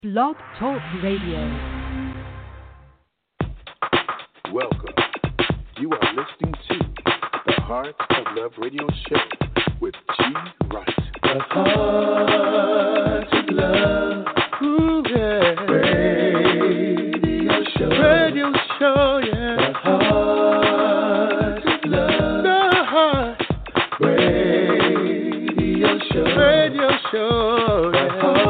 Blog Talk Radio. Welcome. You are listening to the Heart of Love Radio Show with G. Wright. The Heart of Love. Ooh, yeah. Radio Show. Radio Show, yeah. The Heart of Love. The Heart. Radio Show. Radio Show, yeah. The Heart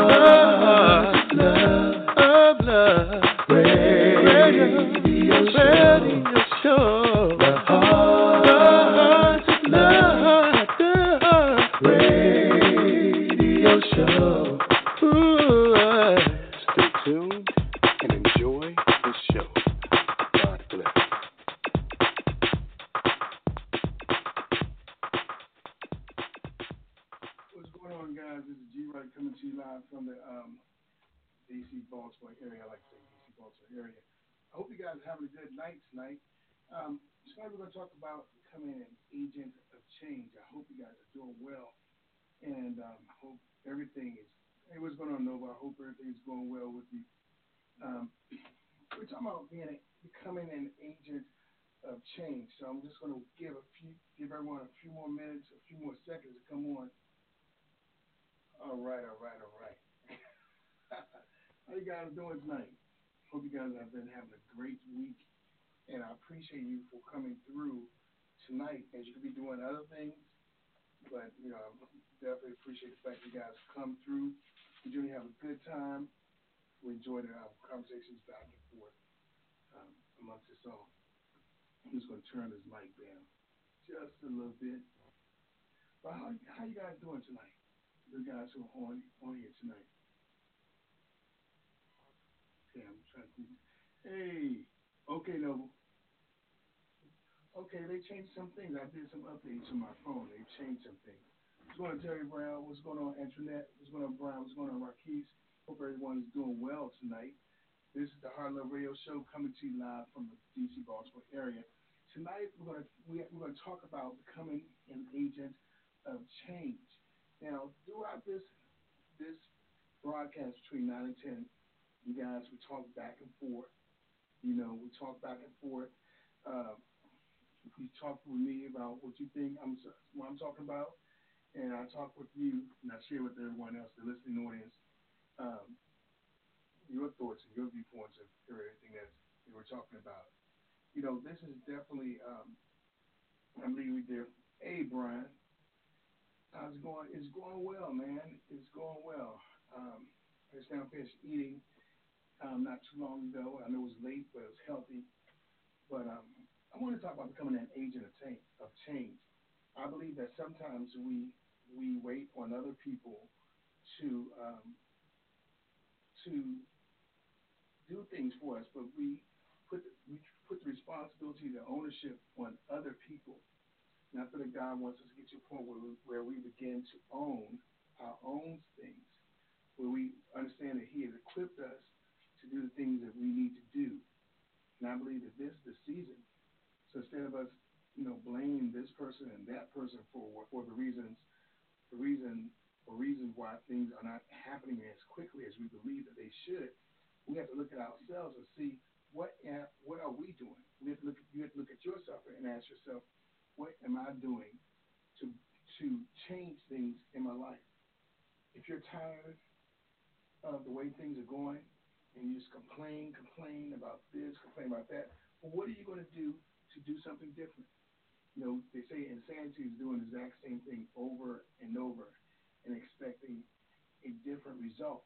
of Love. Radio Show. The Heart of Love. The Radio Show. Ooh, stay tuned and enjoy the show. God bless. What's going on, guys? This is G. Wright coming to you live from the D.C. Baltimore area. I like to say D.C. Baltimore area. I hope you guys are having a good night tonight. Tonight we're going to talk about becoming an agent of change. I hope you guys are doing well, and I hope everything is. Hey, what's going on, Nova? I hope everything's going well with you. We're talking about becoming an agent of change. So I'm just going to give everyone a few more minutes, a few more seconds to come on. All right. How you guys doing tonight? Hope you guys have been having a great week, and I appreciate you for coming through tonight. As you could be doing other things, but I definitely appreciate the fact you guys come through. We generally have a good time. We enjoy our conversations back and forth amongst us all. I'm just going to turn this mic down just a little bit. But how you guys doing tonight? The guys who are on here tonight. Okay, I'm trying to think. Hey, okay, Noble. Okay, they changed some things. I did some updates on my phone. They changed some things. What's going on, Terry Brown? What's going on, Antoinette? What's going on, Brian? What's going on, Marquise? Hope everyone's doing well tonight. This is the Heart Love Radio Show coming to you live from the D.C. Baltimore area. Tonight we're going to talk about becoming an agent of change. Now, throughout this broadcast between 9 and 10, you guys, we talk back and forth. We talk back and forth. You talk with me about what you think what I'm talking about, and I talk with you, and I share with everyone else, the listening audience, your thoughts and your viewpoints of everything that we're talking about. This is definitely, I'm leaving you there. Hey, Brian. How's it going? It's going well, man. It's going well. I just now finished eating not too long ago. I know it was late, but it was healthy. But I want to talk about becoming an agent of change. I believe that sometimes we wait on other people to do things for us, but we put the responsibility, the ownership on other people. And I feel that God wants us to get to a point where we begin to own our own things, where we understand that He has equipped us to do the things that we need to do. And I believe that this is the season. So instead of us, blaming this person and that person for the reasons why things are not happening as quickly as we believe that they should, we have to look at ourselves and see what are we doing. You have to look at yourself and ask yourself, what am I doing to change things in my life? If you're tired of the way things are going and you just complain about this, complain about that, well, what are you going to do something different? They say insanity is doing the exact same thing over and over and expecting a different result.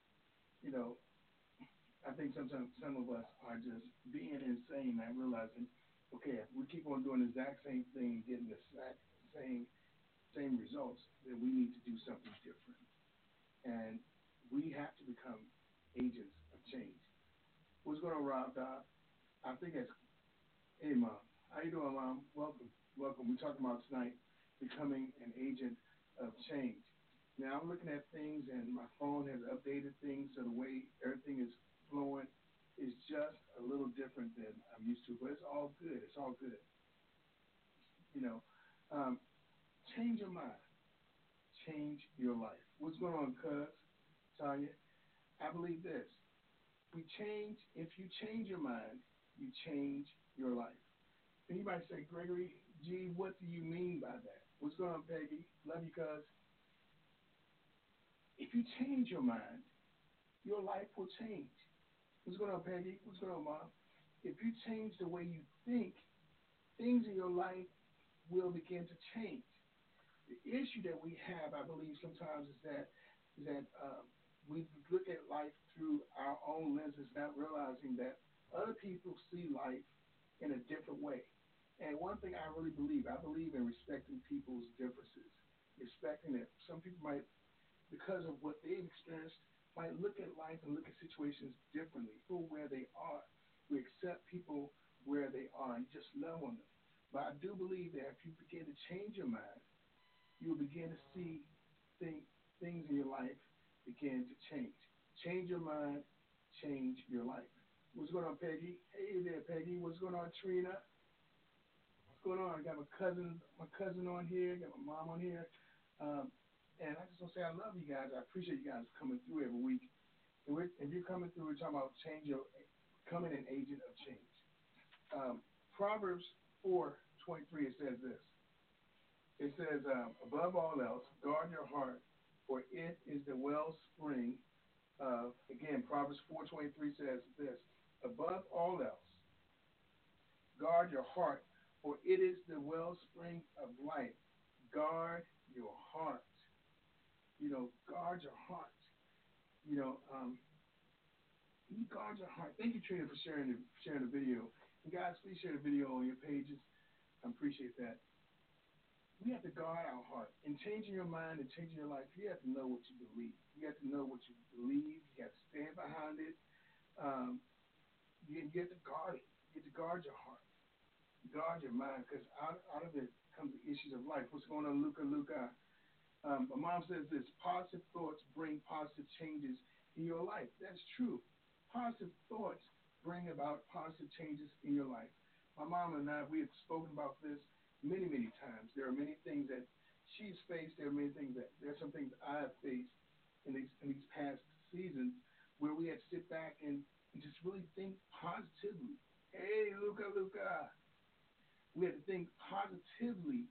I think sometimes some of us are just being insane, not realizing, okay, if we keep on doing the exact same thing and getting the same results, then we need to do something different. And we have to become agents of change. What's going on, Rob Dodd? I think that's, hey, Mom. How you doing, Mom? Welcome. We're talking about tonight becoming an agent of change. Now, I'm looking at things, and my phone has updated things, so the way everything is flowing is just a little different than I'm used to, but it's all good. Change your mind. Change your life. What's going on, cuz? Tanya? I believe this. If you change your mind, you change your life. And you might say, Gregory G, what do you mean by that? What's going on, Peggy? Love you, cuz. If you change your mind, your life will change. What's going on, Peggy? What's going on, Mom? If you change the way you think, things in your life will begin to change. The issue that we have, I believe, sometimes is that we look at life through our own lenses, not realizing that other people see life in a different way. And one thing I really believe, I believe in respecting people's differences, respecting that some people might, because of what they've experienced, might look at life and look at situations differently for where they are. We accept people where they are and just love on them. But I do believe that if you begin to change your mind, you will begin to see things in your life begin to change. Change your mind, change your life. What's going on, Peggy? Hey there, Peggy. What's going on, Trina? What's going on? I got my cousin on here. Got my mom on here. And I just want to say I love you guys. I appreciate you guys coming through every week. And if you're coming through, we're talking about becoming an agent of change. Proverbs 4:23, it says this. It says, above all else, guard your heart, for it is the wellspring of, again, Proverbs 4:23 says this, above all else, guard your heart, for it is the wellspring of life. Guard your heart. Guard your heart. You guard your heart. Thank you, Trina, for sharing the video. And guys, please share the video on your pages. I appreciate that. We have to guard our heart. In changing your mind and changing your life, you have to know what you believe. You have to know what you believe. You have to stand behind it. You have to guard it. You have to guard your heart. Guard your mind, because out of it comes the issues of life. What's going on, Luca? My mom says this, positive thoughts bring positive changes in your life. That's true. Positive thoughts bring about positive changes in your life. My mom and I, we have spoken about this many, many times. There are many things that she's faced. There are some things I have faced in these past seasons where we had to sit back and just really think positively. Hey, Luca. We had to think positively.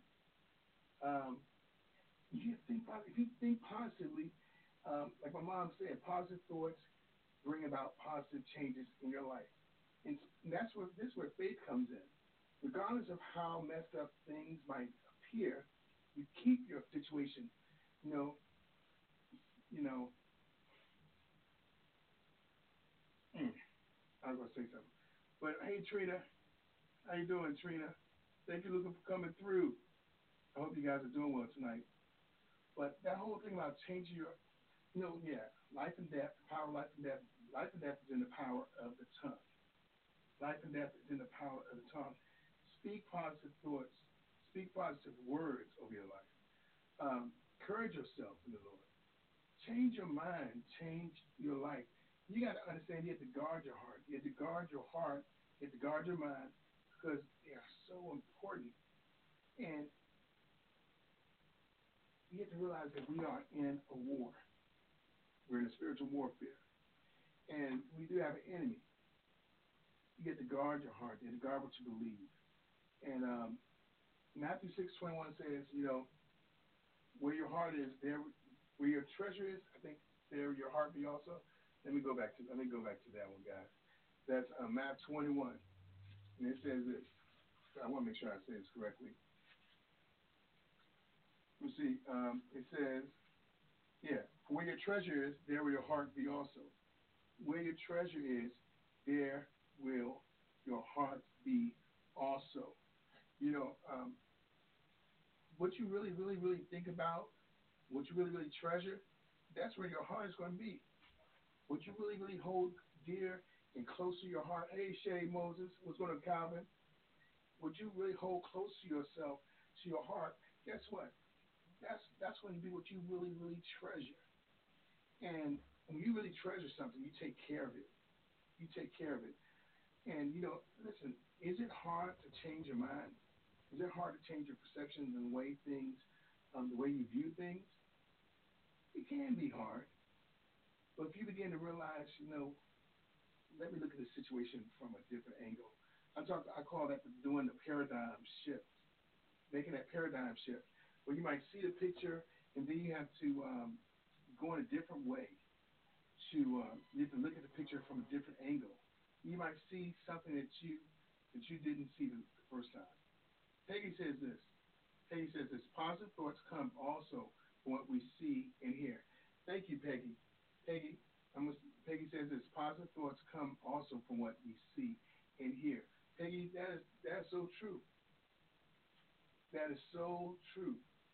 If you think positively, like my mom said, positive thoughts bring about positive changes in your life. And this is where faith comes in. Regardless of how messed up things might appear, you keep your situation, I was going to say something. But hey, Trina, how you doing, Trina? Thank you, Luca, for coming through. I hope you guys are doing well tonight. But that whole thing about changing your, life and death, the power of life and death. Life and death is in the power of the tongue. Life and death is in the power of the tongue. Speak positive thoughts. Speak positive words over your life. Encourage yourself in the Lord. Change your mind. Change your life. You got to understand you have to guard your heart. You have to guard your heart. You have to guard your mind because they are so important. And you have to realize that we are in a war. We're in a spiritual warfare. And we do have an enemy. You have to guard your heart. You have to guard what you believe. And Matthew 6:21 says, where your heart is, there, where your treasure is, I think there your heart be also. Let me go back to that one, guys. That's Matthew 21. And it says this. I want to make sure I say this correctly. You see, it says, where your treasure is, there will your heart be also. Where your treasure is, there will your heart be also. What you really, really, really think about, what you really, really treasure, that's where your heart is going to be. What you really, really hold dear and close to your heart. Hey, Shay Moses, what's going on, Calvin? What you really hold close to yourself, to your heart, guess what? That's going to be what you really, really treasure. And when you really treasure something, you take care of it. You take care of it. And, listen, is it hard to change your mind? Is it hard to change your perceptions and the way you view things? It can be hard. But if you begin to realize, let me look at the situation from a different angle. I call that doing the paradigm shift, making that paradigm shift, where you might see the picture and then you have to go in a different way. You have to look at the picture from a different angle. You might see something that you didn't see the first time. Peggy says this. Peggy says this. Positive thoughts come also from what we see and hear. Thank you, Peggy. Peggy says this. Positive thoughts come also from what we see and hear. Peggy, that's so true. That is so true.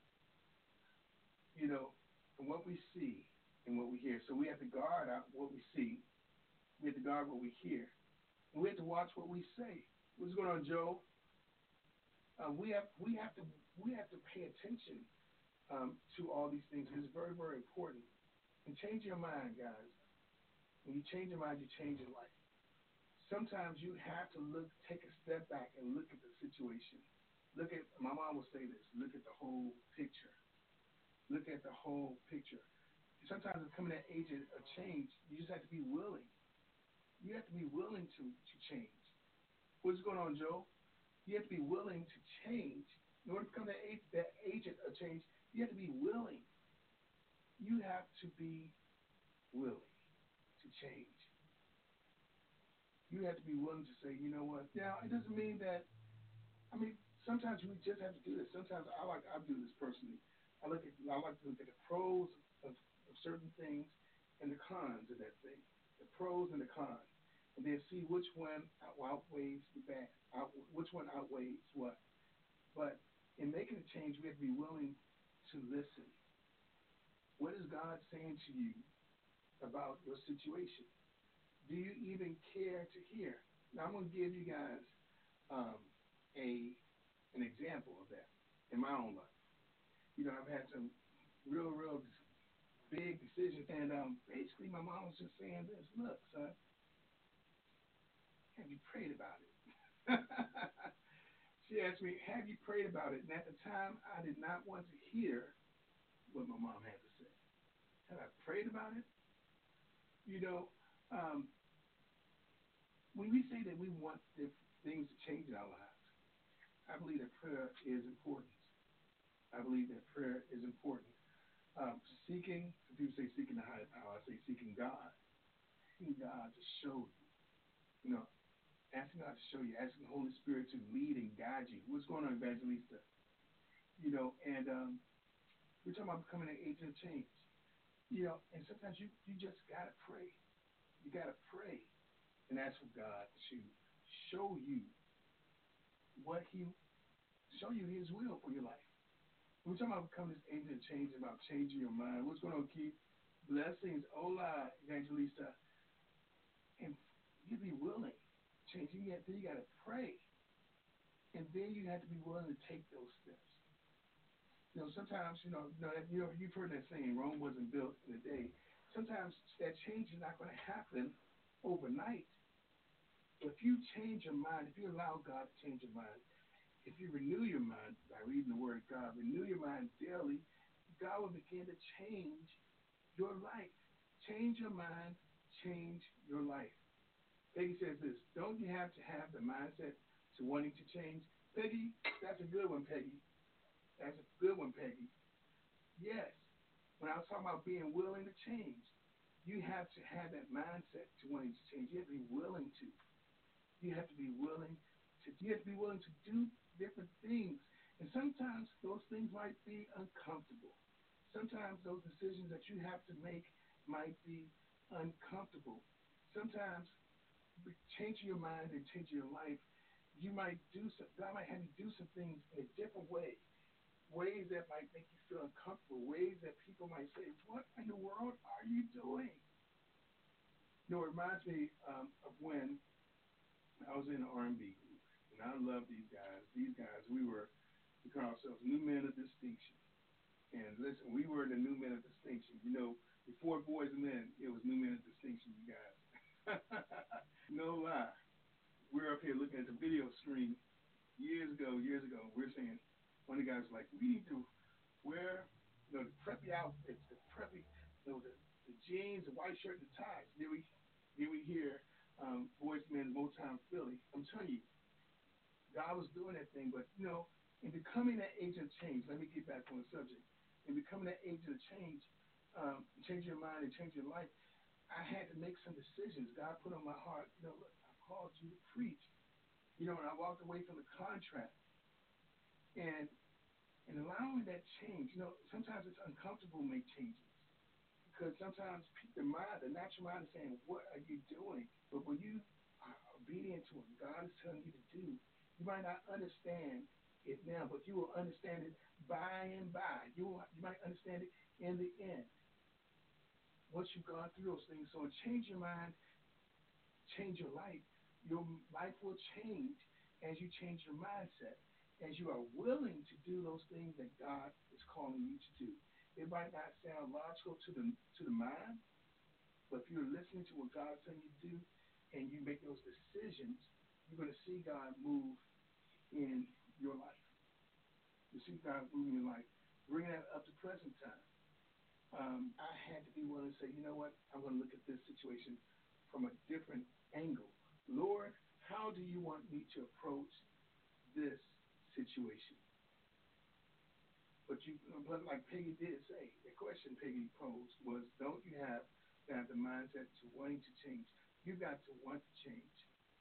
From what we see and what we hear. So we have to guard out what we see. We have to guard what we hear. And we have to watch what we say. What's going on, Joe? We have to pay attention to all these things. It's very, very important. And change your mind, guys. When you change your mind, you change your life. Sometimes you have to take a step back and look at the situation. My mom will say this, look at the whole picture. Look at the whole picture. Sometimes it's coming at age of change. You just have to be willing. You have to be willing to change. What's going on, Joe? You have to be willing to change. In order to come to that age of change, you have to be willing. You have to be willing to change. You have to be willing to say, you know what? Now, it doesn't mean that, sometimes we just have to do this. Sometimes I do this personally. I like to look at the pros of certain things and the cons of that thing. The pros and the cons. And then see which one outweighs the bad. Which one outweighs what. But in making a change, we have to be willing to listen. What is God saying to you about your situation? Do you even care to hear? Now, I'm going to give you guys an example of that in my own life. I've had some real big decisions, and basically my mom was just saying this, look, son, have you prayed about it? She asked me, have you prayed about it? And at the time, I did not want to hear what my mom had to say. Have I prayed about it? When we say that we want things to change in our lives, I believe that prayer is important. Some people say seeking the higher power. I say seeking God. Asking God to show you. Asking God to show you. Asking the Holy Spirit to lead and guide you. What's going on, Evangelista? And we're talking about becoming an agent of change. And sometimes you just got to pray. You got to pray and ask for God to show you His will for your life. We're talking about becoming this agent of change, about changing your mind. What's going on, Keith? Blessings. Hola, Evangelista. And you be willing. Changing it, then you got to pray. And then you have to be willing to take those steps. Sometimes, you've heard that saying, Rome wasn't built in a day. Sometimes that change is not going to happen overnight. If you change your mind, if you allow God to change your mind, if you renew your mind by reading the Word of God, renew your mind daily, God will begin to change your life. Change your mind, change your life. Peggy says this, don't you have to have the mindset to wanting to change? Peggy, that's a good one, Peggy. That's a good one, Peggy. Yes. When I was talking about being willing to change, you have to have that mindset to wanting to change. You have to be willing to. You have to be willing to do different things. And sometimes those things might be uncomfortable. Sometimes those decisions that you have to make might be uncomfortable. Sometimes changing your mind and changing your life, God might have you do some things in a different way. Ways that might make you feel uncomfortable. Ways that people might say, what in the world are you doing? It reminds me of when I was in an R&B group. And I love these guys. These guys, we call ourselves New Men of Distinction. And listen, we were the New Men of Distinction. Before Boys and Men, it was New Men of Distinction, you guys. No lie. We're up here looking at the video screen years ago. We're saying, one of the guys was like, we need to wear, the preppy outfits, the preppy, the the jeans, the white shirt, the ties. Then we hear Boys Men Motown Philly. I'm telling you, God was doing that thing, but in becoming that agent of change, let me get back on the subject. In becoming that agent of change, change your mind and change your life, I had to make some decisions. God put on my heart, look, I called you to preach. And I walked away from the contract. And allowing that change, sometimes it's uncomfortable to make changes. Because sometimes the natural mind is saying, what are you doing? But when you are obedient to what God is telling you to do, you might not understand it now, but you will understand it by and by. You might understand it in the end. Once you've gone through those things, so change your mind, change your life. Your life will change as you change your mindset, as you are willing to do those things that God is calling you to do. It might not sound logical to the mind, but if you're listening to what God's telling you to do and you make those decisions, you're going to see God move in your life. You see God move in your life. Bring that up to present time. I had to be willing to say, you know what? I'm going to look at this situation from a different angle. Lord, how do you want me to approach this situation? But like Peggy did say, the question Peggy posed was, don't you have the mindset to wanting to change? You got to want to change.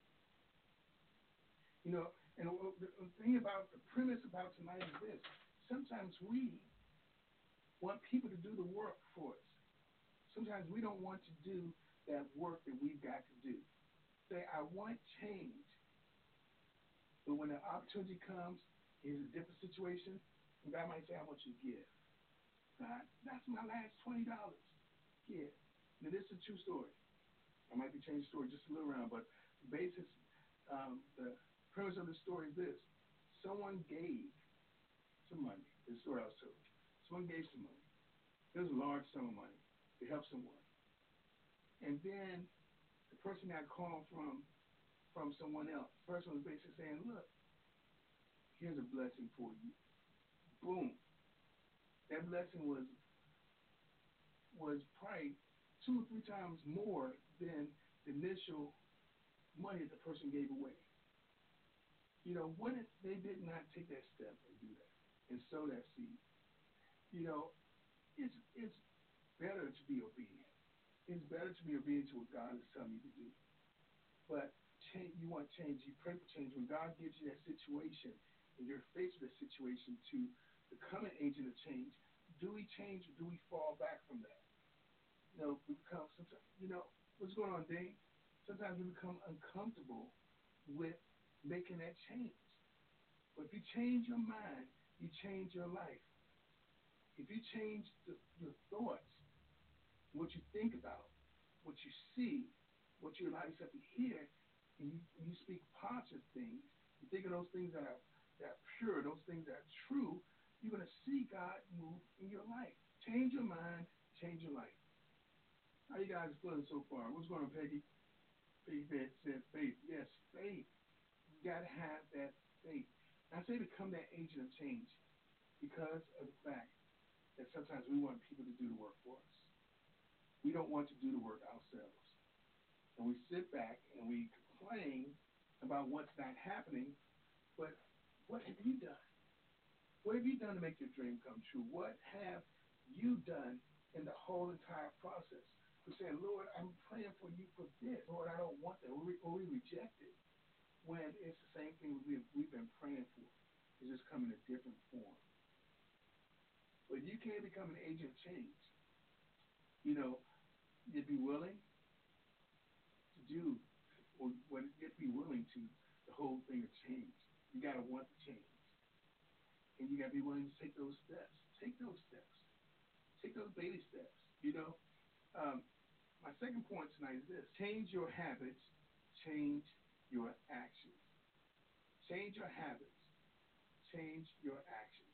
And the thing about the premise about tonight is this. Sometimes we want people to do the work for us. Sometimes we don't want to do that work that we've got to do. Say, I want change. But when the opportunity comes, here's a different situation, and God might say, I want you to give. God, that's my last $20. Give. Now, this is a true story. I might be changing the story just a little around, but the basis, the premise of the story is this. Someone gave some money. This is the story I was told. Someone gave some money. It was a large sum of money to help someone. And then the person got called from someone else. The person was basically saying, look, here's a blessing for you. Boom. That blessing was probably 2 or 3 times more than the initial money the person gave away. What if they did not take that step and do that and sow that seed? It's better to be obedient. It's better to be obedient to what God is telling you to do. But you want change. You pray for change. When God gives you that situation and you're faced with a situation to become an agent of change, do we change or do we fall back from that? We become sometimes, what's going on, Dave? Sometimes we become uncomfortable with making that change. But if you change your mind, you change your life. If you change your thoughts, what you think about, what you see, what you allow yourself to hear, and you speak positive things, you think of those things that are pure, those things that are true, you're going to see God move in your life. Change your mind, change your life. How you guys feeling so far? What's going on, Peggy? Peggy said faith. Yes, faith. You got to have that faith. I say become that agent of change because of the fact that sometimes we want people to do the work for us. We don't want to do the work ourselves. And we sit back and we complain about what's not happening, but what have you done? What have you done to make your dream come true? What have you done in the whole entire process? We're saying, Lord, I'm praying for you for this. Lord, I don't want that. Or we reject it when it's the same thing we've been praying for. It's just come in a different form. But you can't become an agent of change. You'd be willing to do, or you'd be willing to the whole thing of change. You got to want to change. And you got to be willing to take those steps. Take those steps. Take those baby steps. My second point tonight is this. Change your habits. Change your actions. Change your habits. Change your actions.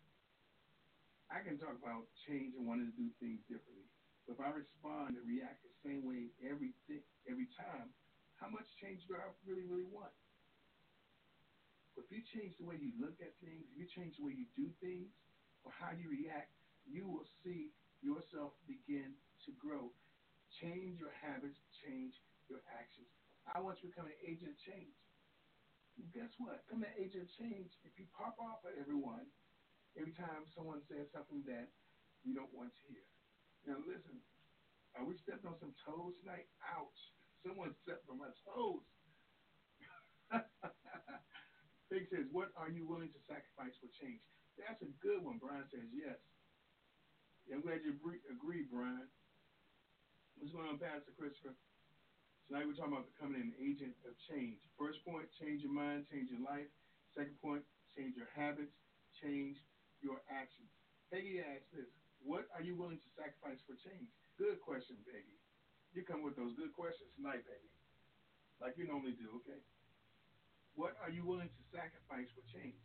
I can talk about change and wanting to do things differently. But if I respond and react the same way every time, how much change do I really, really want? But if you change the way you look at things, if you change the way you do things, or how you react, you will see yourself begin to grow, change your habits, change your actions. I want you to become an agent of change. Guess what? Become an agent of change. If you pop off at everyone, every time someone says something that you don't want to hear. Now listen, are we stepping on some toes tonight? Ouch. Someone stepped on my toes. Big says, what are you willing to sacrifice for change? That's a good one. Brian says, yes. I'm glad you agree, Brian. What's going on, Pastor Christopher? Tonight we're talking about becoming an agent of change. First point, change your mind, change your life. Second point, change your habits, change your actions. Peggy asks this, what are you willing to sacrifice for change? Good question, Peggy. You come with those good questions tonight, Peggy, like you normally do, okay? What are you willing to sacrifice for change?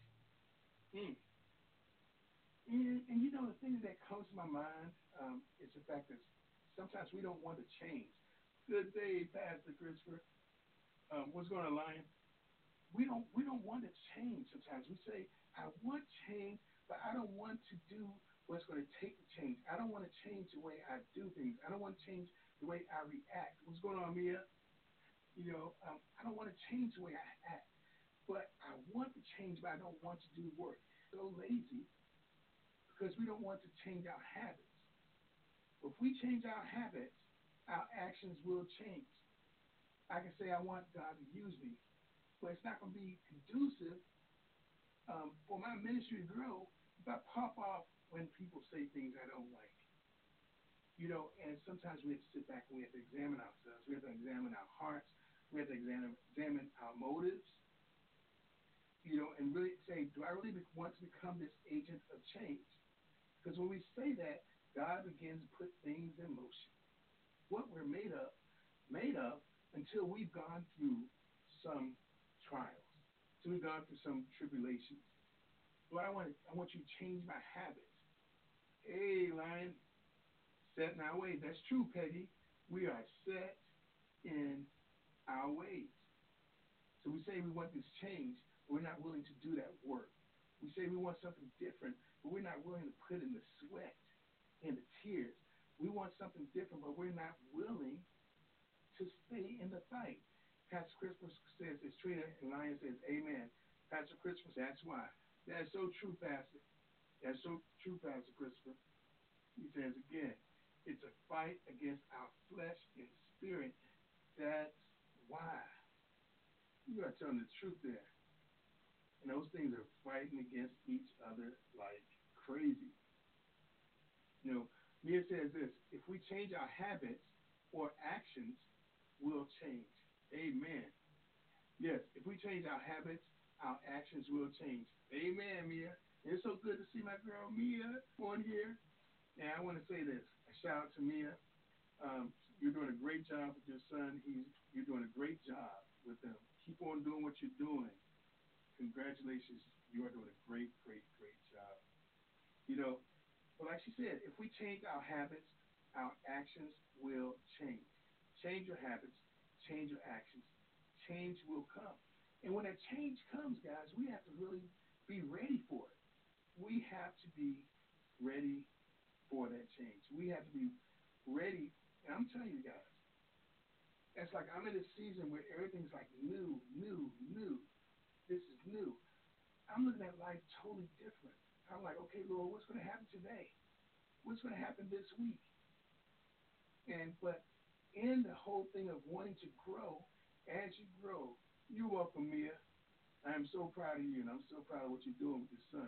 And you know, the thing that comes to my mind is the fact that sometimes we don't want to change. Good day, Pastor Christopher. What's going on, Lion? We don't want to change sometimes. We say, I want change, but I don't want to do what's going to take the change. I don't want to change the way I do things. I don't want to change the way I react. What's going on, Mia? You know, I don't want to change the way I act, but I want to change, but I don't want to do the work. So lazy because we don't want to change our habits. If we change our habits, our actions will change. I can say I want God to use me, but it's not going to be conducive for my ministry to grow if I pop off when people say things I don't like. You know, and sometimes we have to sit back and we have to examine ourselves. We have to examine our hearts. We have to examine our motives. You know, and really say, do I really want to become this agent of change? Because when we say that, God begins to put things in motion. What we're made of until we've gone through some trials, until we've gone through some tribulations. Lord, I want you to change my habits. Hey, Lion, set in our ways. That's true, Peggy. We are set in our ways. So we say we want this change, but we're not willing to do that work. We say we want something different, but we're not willing to put in the sweat and the tears. We want something different, but we're not willing to stay in the fight. Pastor Christopher says, it's Trina, and Lion says, amen. Pastor Christopher, that's why. That's so true, Pastor. That's so true, Pastor Christopher. He says again, it's a fight against our flesh and spirit. That's why. You are telling the truth there. And those things are fighting against each other like crazy. You know, Mia says this, if we change our habits or actions, we'll change. Amen. Yes, if we change our habits, our actions will change. Amen, Mia. It's so good to see my girl Mia on here. And I want to say this, a shout out to Mia. You're doing a great job with your son. You're doing a great job with him. Keep on doing what you're doing. Congratulations. You are doing a great, great, great job. You know, but like she said, if we change our habits, our actions will change. Change your habits, change your actions. Change will come. And when that change comes, guys, we have to really be ready for it. We have to be ready for that change. We have to be ready. And I'm telling you guys, it's like I'm in a season where everything's like new. This is new. I'm looking at life totally different. I'm like, okay, Lord, what's going to happen today? What's going to happen this week? But in the whole thing of wanting to grow, as you grow, you're welcome, Mia. I am so proud of you, and I'm so proud of what you're doing with your son.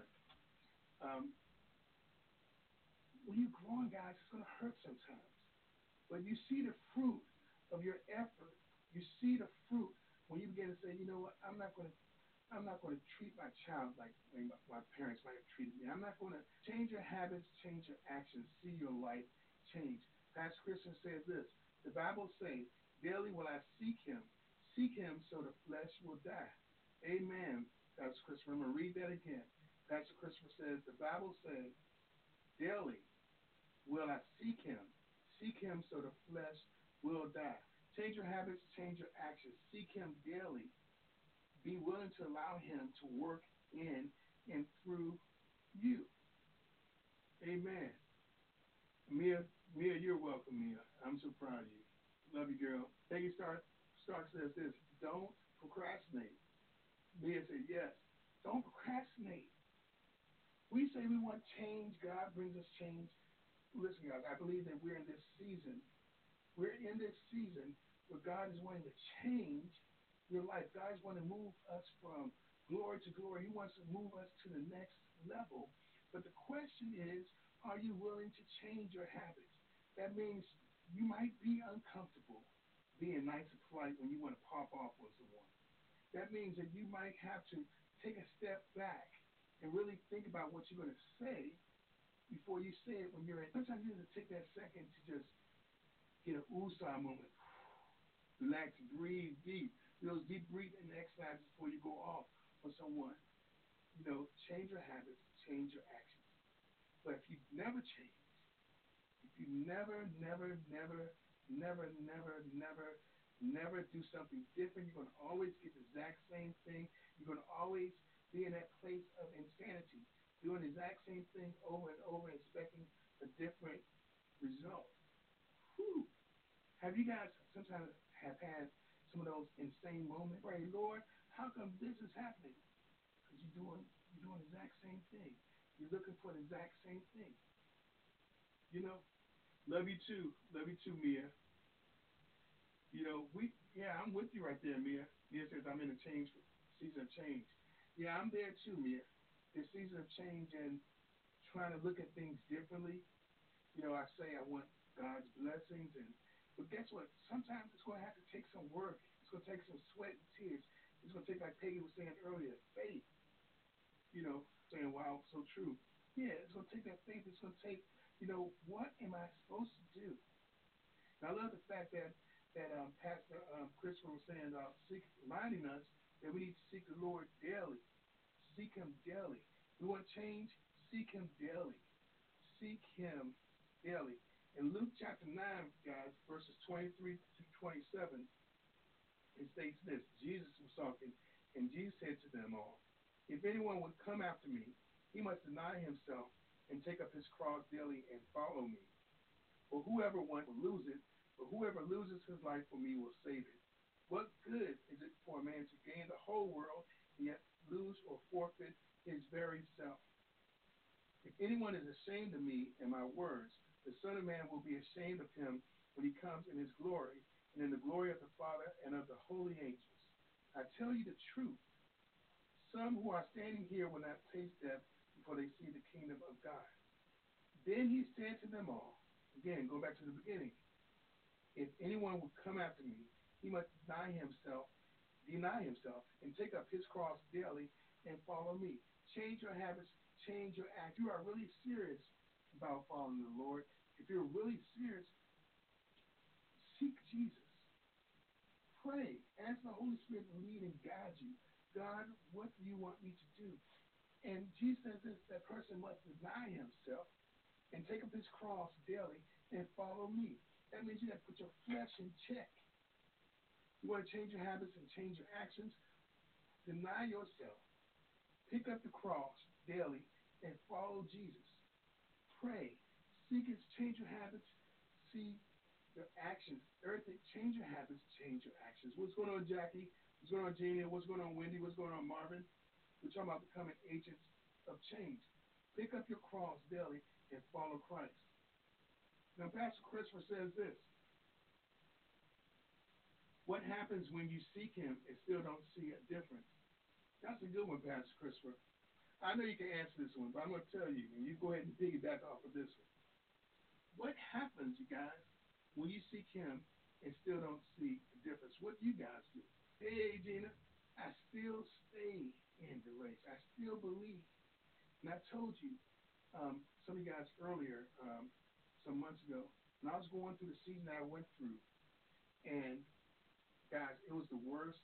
When you're growing, guys, it's going to hurt sometimes. But you see the fruit of your effort. You see the fruit when you begin to say, you know what, I'm not going to treat my child like my parents might have treated me. I'm not going to change your habits, change your actions, see your life change. Pastor Christian says this, the Bible says, daily will I seek him so the flesh will die. Amen, Pastor Christopher. I'm going to read that again. Pastor Christopher says, the Bible says, daily will I seek him so the flesh will die. Change your habits, change your actions. Seek him daily. Be willing to allow him to work in and through you. Amen. Mia Mia, you're welcome, Mia. I'm so proud of you. Love you, girl. Peggy Stark says this: don't procrastinate. Mia said yes. Don't procrastinate. We say we want change. God brings us change. Listen, guys, I believe that we're in this season. We're in this season where God is wanting to change your life. God is wanting to move us from glory to glory. He wants to move us to the next level. But the question is, are you willing to change your habits? That means you might be uncomfortable being nice and polite when you want to pop off on someone. That means that you might have to take a step back and really think about what you're going to say before you say it when you're in. Sometimes you have to take that second to just get an woosah moment. Relax, breathe deep. Do those deep breathing exercises before you go off on someone. Change your habits, change your actions. But if you never change, if you never do something different, you're going to always get the exact same thing. You're going to always be in that place of insanity, doing the exact same thing over and over, expecting a different result. Whew. Have you guys sometimes have had some of those insane moments? Pray, Lord, how come this is happening? Because you're doing the exact same thing. You're looking for the exact same thing. Love you too. Love you too, Mia. I'm with you right there, Mia. Mia says I'm in a season of change. Yeah, I'm there too, Mia. This season of change and trying to look at things differently. I say I want God's blessings, but guess what? Sometimes it's going to have to take some work. It's going to take some sweat and tears. It's going to take, like Peggy was saying earlier, faith. Saying, wow, so true. Yeah, it's going to take that faith. It's going to take, what am I supposed to do? And I love the fact that Pastor Christopher was saying, reminding us that we need to seek the Lord daily. Seek him daily. We want change? Seek him daily. Seek him daily. In Luke chapter 9, guys, verses 23 to 27, it states this. Jesus was talking, and Jesus said to them all, if anyone would come after me, he must deny himself and take up his cross daily and follow me. For whoever wants will lose it, but whoever loses his life for me will save it. What good is it for a man to gain the whole world and yet lose or forfeit his very self? If anyone is ashamed of me and my words, the Son of Man will be ashamed of him when he comes in his glory and in the glory of the Father and of the holy angels. I tell you the truth. Some who are standing here will not taste death before they see the kingdom of God. Then he said to them all, again, go back to the beginning. If anyone would come after me, he must deny himself, and take up his cross daily and follow me. Change your habits, change your act. If you are really serious about following the Lord, if you're really serious, seek Jesus. Pray. Ask the Holy Spirit to lead and guide you. God, what do you want me to do? And Jesus says this, that person must deny himself and take up his cross daily and follow me. That means you got to put your flesh in check. You want to change your habits and change your actions? Deny yourself. Pick up the cross daily and follow Jesus. Pray. Seek his change your habits. See your actions. Everything. Change your habits, change your actions. What's going on, Jackie? What's going on, Janie? What's going on, Wendy? What's going on, Marvin? We're talking about becoming agents of change. Pick up your cross daily and follow Christ. Now, Pastor Christopher says this. What happens when you seek him and still don't see a difference? That's a good one, Pastor Christopher. I know you can answer this one, but I'm going to tell you, and you go ahead and piggyback off of this one. What happens, you guys, when you seek him and still don't see a difference? What do you guys do? Hey, Gina, I still stay in the race. I still believe. And I told you, some of you guys earlier, some months ago, when I was going through the season I went through, and guys, it was the worst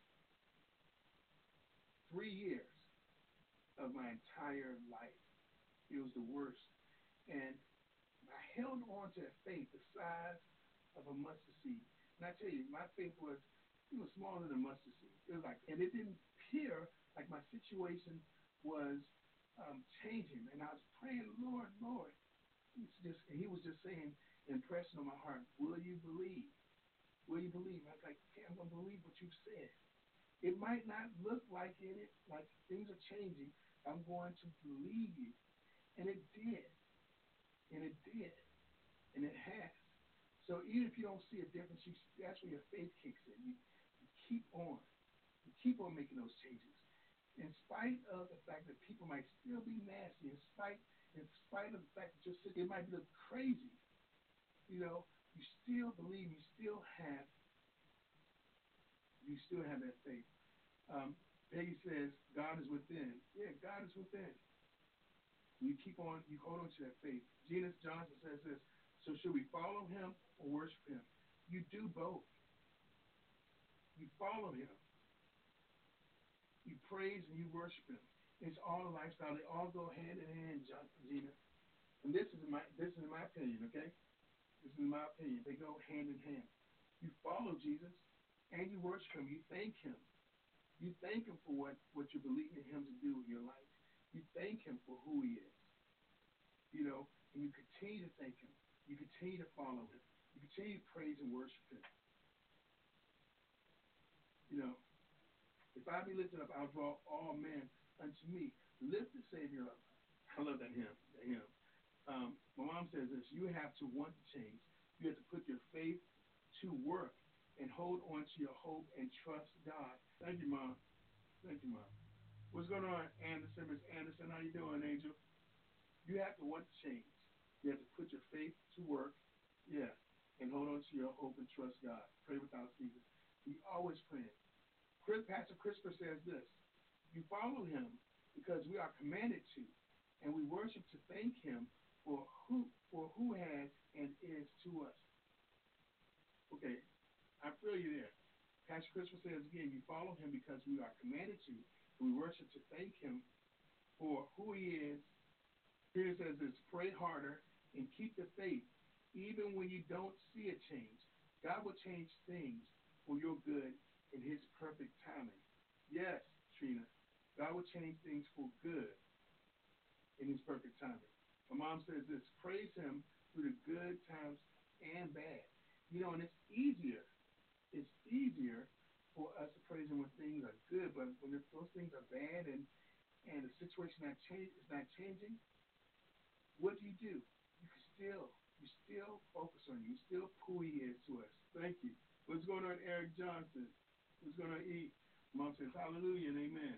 3 years of my entire life. It was the worst. And I held on to a faith the size of a mustard seed. And I tell you, my faith was, it was smaller than a mustard seed. It was like, and it didn't appear like my situation was changing. And I was praying, Lord. He was just saying, impression on my heart. Will you believe? Will you believe? I was like, okay, I'm gonna believe what you've said. It might not look like like things are changing. I'm going to believe you. And it did. And it did. And it has. So even if you don't see a difference, that's where your faith kicks in. You keep on. You keep on making those changes. In spite of the fact that people might still be nasty, in spite of the fact that it might look crazy, you still believe, you still have that faith. Peggy says, God is within. Yeah, God is within. You hold on to that faith. Gina Johnson says this, so should we follow him or worship him? You do both. You follow him. You praise and you worship him. It's all a lifestyle. They all go hand in hand, Gina. And this is my opinion, okay? This is my opinion. They go hand in hand. You follow Jesus and you worship him. You thank him. You thank him for what you're believing in him to do in your life. You thank him for who he is. And you continue to thank him. You continue to follow him. You continue to praise and worship him. If I be lifted up, I'll draw all men unto me. Lift the Savior up. I love that hymn. My mom says this, you have to want to change. You have to put your faith to work and hold on to your hope and trust God. Thank you, Mom. Thank you, Mom. What's going on, Anderson? Miss Anderson, how you doing, Angel? You have to want to change. You have to put your faith to work, yeah, and hold on to your hope and trust God. Pray without ceasing. We always pray. Pastor Christopher says this, you follow him because we are commanded to, and we worship to thank him for who has and is to us. Okay, I feel you there. Pastor Christopher says again, you follow him because we are commanded to, and we worship to thank him for who he is. Peter says this, pray harder and keep the faith, even when you don't see a change. God will change things for your good in his perfect timing. Yes, Trina, God will change things for good in his perfect timing. My mom says this, praise him through the good times and bad. And it's easier for us to praise him when things are good, but when those things are bad and the situation is not changing, what do? You still focus on you. You still who he is to us. Thank you. What's going on, Eric Johnson? What's going on, E? Mom says hallelujah and amen.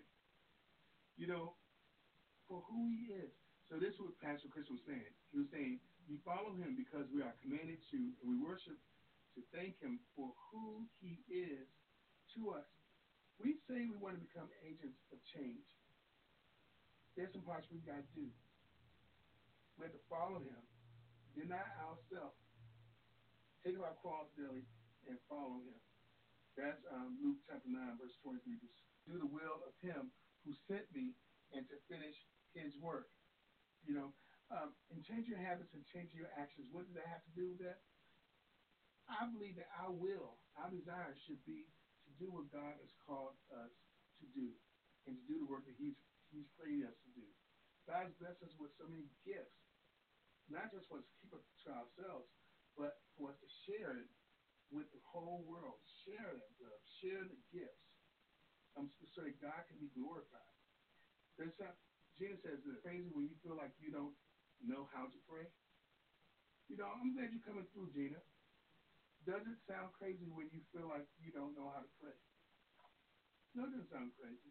For who he is. So this is what Pastor Chris was saying. He was saying, you follow him because we are commanded to, and we worship to thank him for who he is to us. We say we want to become agents of change. There's some parts we got to do. We have to follow him, deny ourselves, take up our cross daily, and follow him. That's Luke chapter 9, verse 23. Do the will of him who sent me and to finish his work. And change your habits and change your actions. What does that have to do with that? I believe that our desire should be to do what God has called us to do and to do the work that he's created us to do. God's blessed us with so many gifts, not just for us to keep it to ourselves, but for us to share it with the whole world. Share that love. Share the gifts so that God can be glorified. Gina says it's crazy when you feel like you don't know how to pray. I'm glad you're coming through, Gina. Does it sound crazy when you feel like you don't know how to pray? No, it doesn't sound crazy.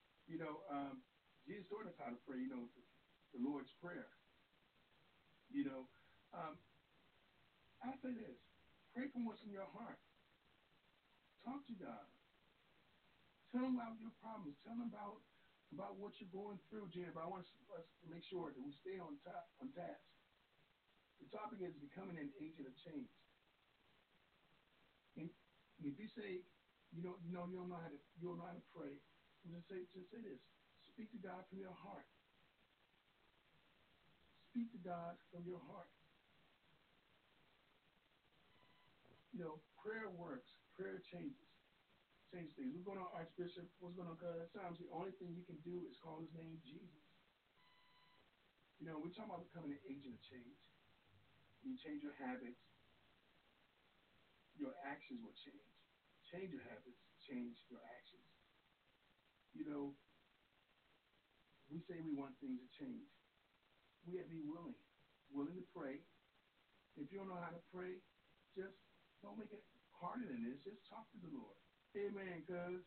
Jesus taught us how to pray, the Lord's Prayer. I say this, pray from what's in your heart. Talk to God. Tell him about your problems. Tell him about what you're going through, Gina. But I want us to make sure that we stay on task. The topic is becoming an agent of change. And if you say you don't know how to pray, just say this. Speak to God from your heart. Speak to God from your heart. Prayer works. Prayer changes. Change things. What's going on, Archbishop? What's going on, God? Sometimes the only thing you can do is call his name Jesus. We're talking about becoming an agent of change. you change your habits, your actions will change. Change your habits, change your actions. You know, we say we want things to change. We have to be willing to pray. If you don't know how to pray, just don't make it harder than this. Just talk to the Lord. Amen, cuz.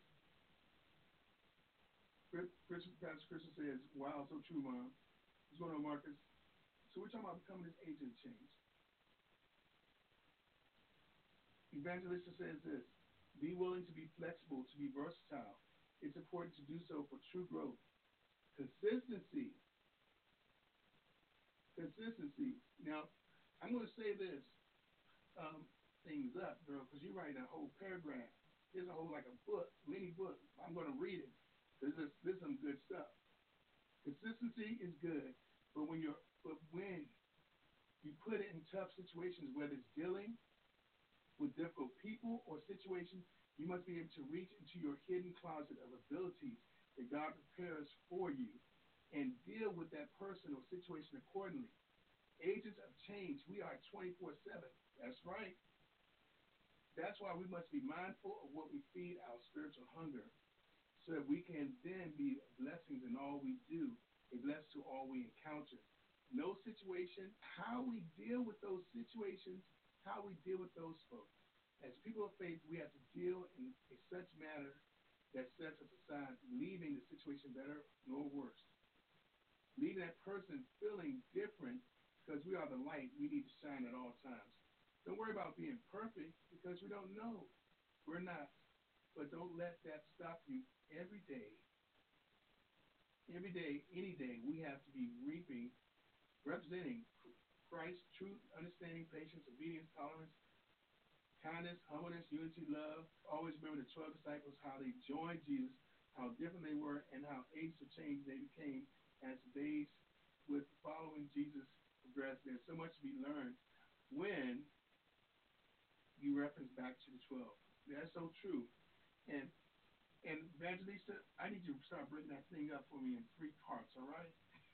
Pastor Christian says, wow, so true, Mom. What's going on, Marcus? So we're talking about becoming this agent of change. Evangelista says this, be willing to be flexible, to be versatile. It's important to do so for true growth. Consistency. Now, I'm going to say this, things up, girl, because you're writing a whole paragraph. There's a whole, like a book, mini book. I'm going to read it. This is some good stuff. Consistency is good, but when you put it in tough situations, whether it's dealing with difficult people or situations, you must be able to reach into your hidden closet of abilities that God prepares for you and deal with that person or situation accordingly. Agents of change, we are 24/7. That's right. That's why we must be mindful of what we feed our spiritual hunger so that we can then be blessings in all we do, a blessing to all we encounter. No situation, how we deal with those situations, how we deal with those folks. As people of faith, we have to deal in a such manner that sets us aside, leaving the situation better nor worse. Leaving that person feeling different because we are the light we need to shine at all times. Don't worry about being perfect because we don't know. We're not. But don't let that stop you every day. Every day, any day, we have to be representing Christ, truth, understanding, patience, obedience, tolerance, kindness, humbleness, unity, love. Always remember the 12 disciples, how they joined Jesus, how different they were, and how agents of change they became as days with following Jesus progressed. There's so much to be learned when you reference back to the 12. That's so true. And Evangelista, I need you to start breaking that thing up for me in 3 parts, all right?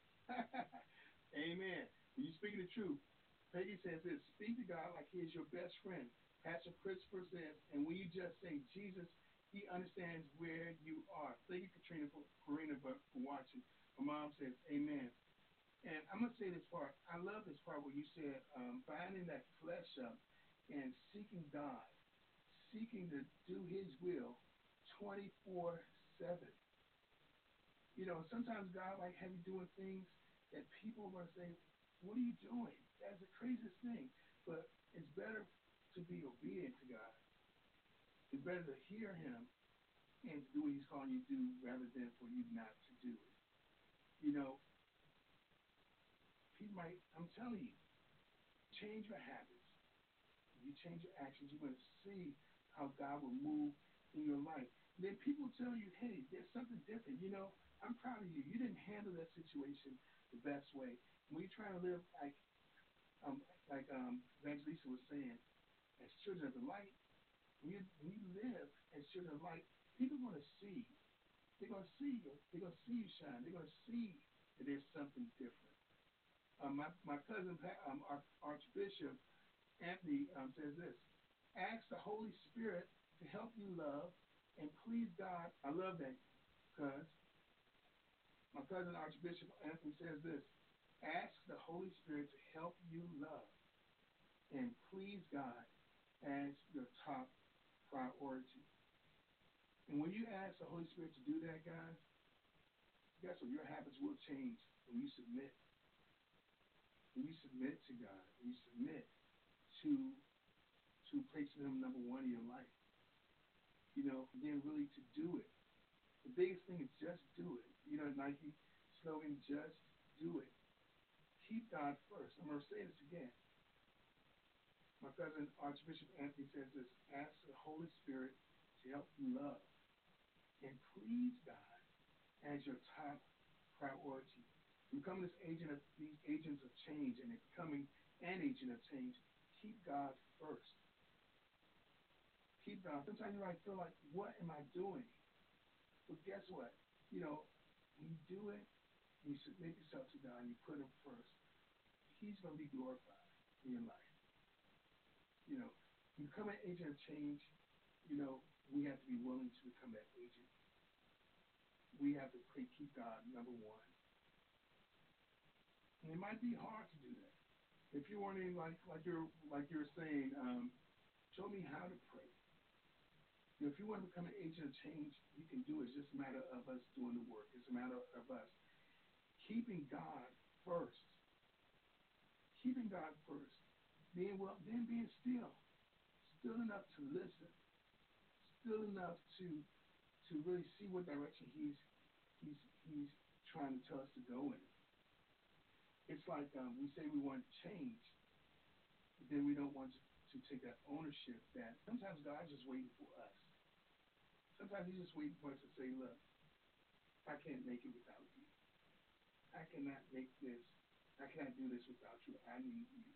Amen. When you're speaking the truth, Peggy says this, speak to God like he is your best friend. Pastor Christopher says, and when you just say Jesus, he understands where you are. Thank you, Karina, for watching. My mom says, amen. And I'm going to say this part. I love this part where you said, binding that flesh up and seeking God, seeking to do his will 24/7. You know, sometimes God might have you doing things that people are going to say, what are you doing? That's the craziest thing. But it's better to be obedient to God. It's better to hear him and to do what he's calling you to do rather than for you not to do it. You know, I'm telling you, change your habits. If you change your actions, you're going to see how God will move in your life. And then people tell you, hey, there's something different. You know, I'm proud of you. You didn't handle that situation the best way. When you're trying to live like Evangelista was saying, as children of the light, when you live as children of light, people are going to see. They're going to see you. They're going to see you shine. They're going to see that there's something different. My cousin, Archbishop Anthony, says this, ask the Holy Spirit to help you love and please God. I love that because my cousin, Archbishop Anthony, says this, ask the Holy Spirit to help you love and please God as your top priority. And when you ask the Holy Spirit to do that, guys, guess what? Your habits will change when you submit. When you submit to God, when you submit to placing him number one in your life. You know, then really to do it. The biggest thing is just do it. You know, Nike slogan, just do it. Keep God first. I'm going to say this again. My cousin, Archbishop Anthony, says this, ask the Holy Spirit to help you love and please God as your top priority. Becoming these agents of change and becoming an agent of change, keep God first. Keep God. Sometimes you might feel like, what am I doing? But guess what? You know, when you do it, you submit yourself to God and you put him first, he's going to be glorified. in your life. You know, you become an agent of change. We have to be willing to become that agent. We have to pray, keep God number one. And it might be hard to do that. If you're wondering, like you're saying, show me how to pray. If you want to become an agent of change, you can do it. It's just a matter of us doing the work. It's a matter of us keeping God first. Keeping God first. Being still. Still enough to listen. Still enough to really see what direction he's trying to tell us to go in. It's like we say we want change, but then we don't want to take that ownership that sometimes God's just waiting for us. Sometimes he's just waiting for us to say, look, I can't make it without you. I cannot make this. I cannot do this without you. I need you.